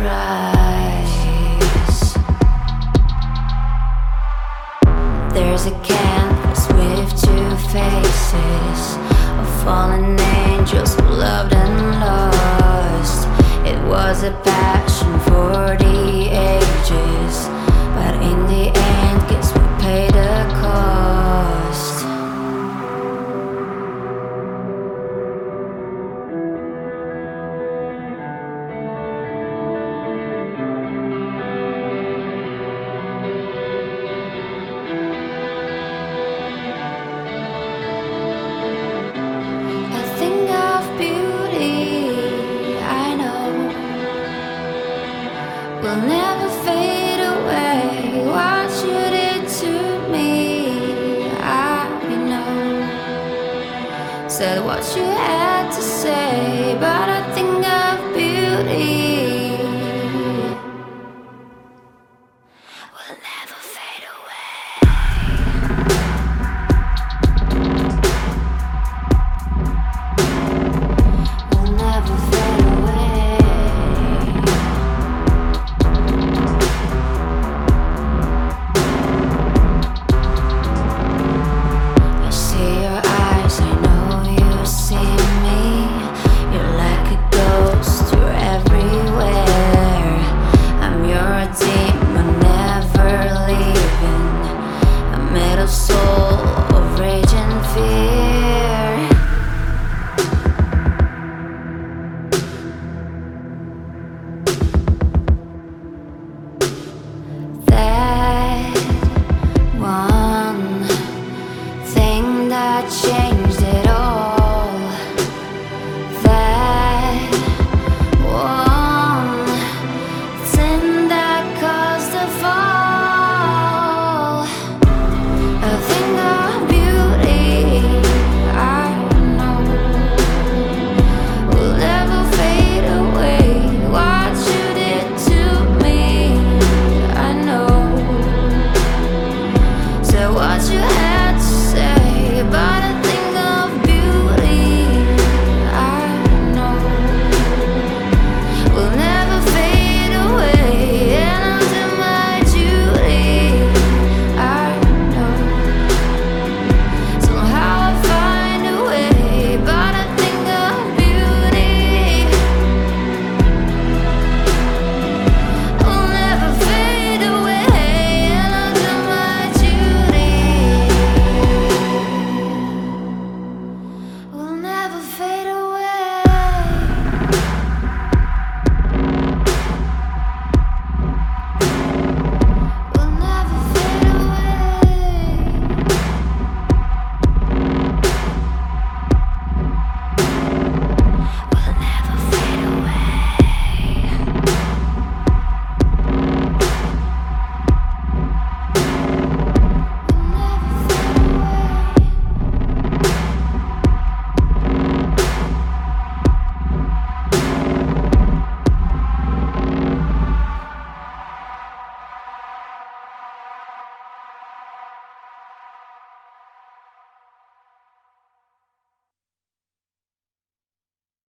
price. There's a canvas with two faces of fallen angels who loved and lost. It was a passion for the ages, but in the end, guess we paid the cost. Will never fade away. What you did to me, I know. Said what you had to say, but I think of beauty.